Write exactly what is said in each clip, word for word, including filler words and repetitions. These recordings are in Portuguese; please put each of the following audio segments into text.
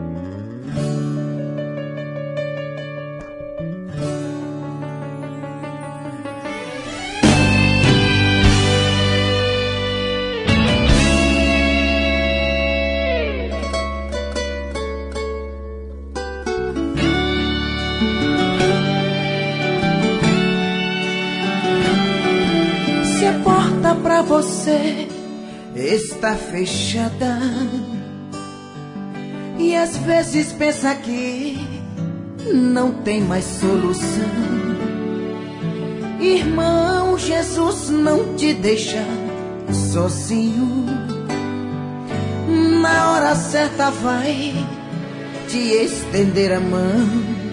Pra você está fechada e às vezes pensa que não tem mais solução. Irmão, Jesus não te deixa sozinho. Na hora certa vai te estender a mão.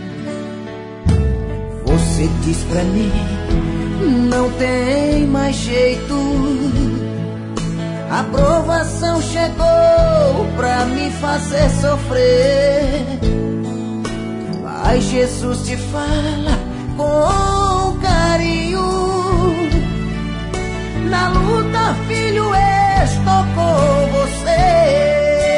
Você diz pra mim, não tem mais jeito, a provação chegou pra me fazer sofrer. Mas Jesus te fala com carinho, na luta, filho, estou com você.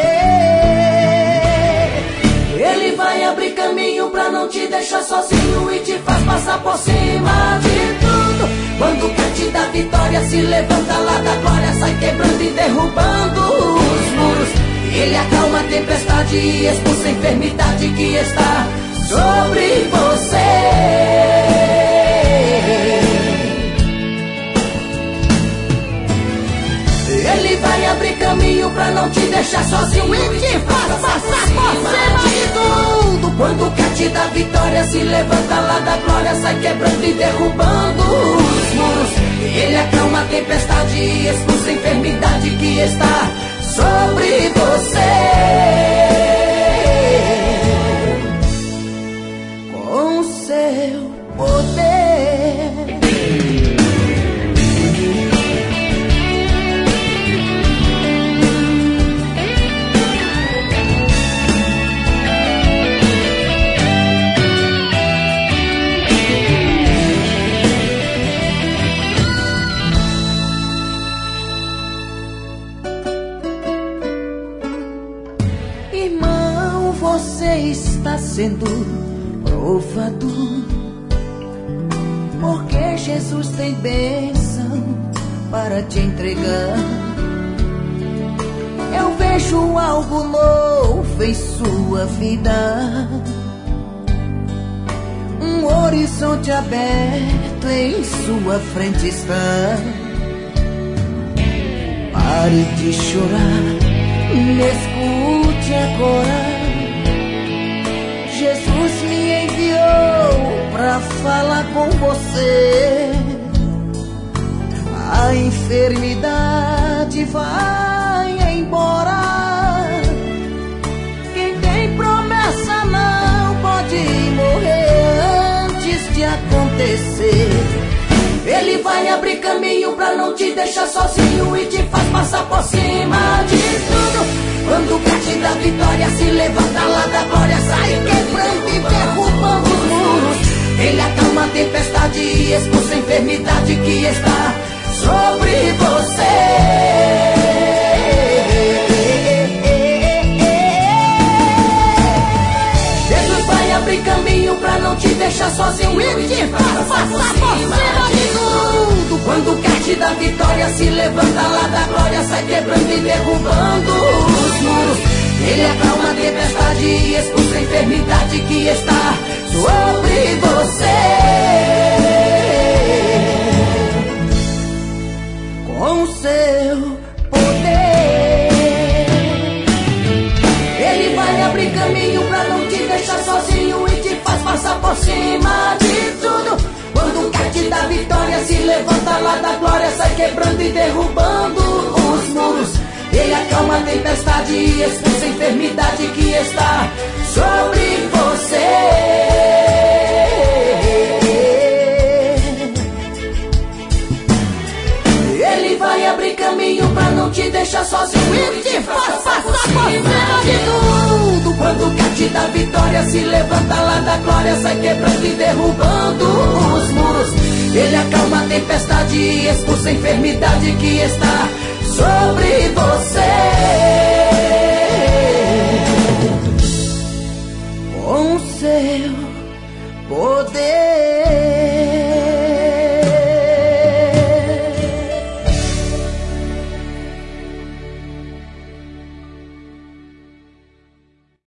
Ele vai abrir caminho pra não te deixar sozinho e te faz passar por cima de tudo. Quando quer te dar vitória, se levanta lá da glória, sai quebrando e derrubando os muros. Ele acalma a tempestade e expulsa a enfermidade que está sobre você. Ele vai abrir caminho pra não te deixar sozinho e te faz passar por cima de tudo. Quando quer te dar vitória, se levanta lá da glória, sai quebrando e derrubando os muros. Ele acalma a tempestade e expulsa a enfermidade que está sobre você. Com seu poder. Está sendo provado, porque Jesus tem bênção para te entregar. Eu vejo algo novo em sua vida, um horizonte aberto em sua frente está. Pare de chorar, me escute agora. Jesus me enviou pra falar com você. A enfermidade vai embora. Quem tem promessa não pode morrer antes de acontecer. Ele vai abrir caminho pra não te deixar sozinho e te faz passar por cima de tudo. Quando quer te dar vitória, se levanta lá da glória, sai quebrando e derrubando os muros. Ele acalma a tempestade e expulsa a enfermidade que está sobre você. Jesus vai abrir caminho pra não te deixar sozinho e te faz passar por cima de tudo. Quando quer te dar vitória, se levanta lá da glória, sai quebrando e derrubando os muros. Ele acalma a tempestade e expulsa a enfermidade que está sobre você. Com seu poder, ele vai abrir caminho pra não te deixar sozinho e te faz passar por cima de tudo. Quando quer te dar vitória, se levanta lá da glória, sai quebrando e derrubando os muros. Ele acalma a tempestade e expulsa a enfermidade que está sobre você. Ele vai abrir caminho pra não te deixar sozinho e te faz passar por cima de tudo. Quando quer te dar vitória, se levanta lá da glória, sai quebrando e derrubando os muros. Ele acalma a tempestade e expulsa a enfermidade que está sobre você. com seu poder.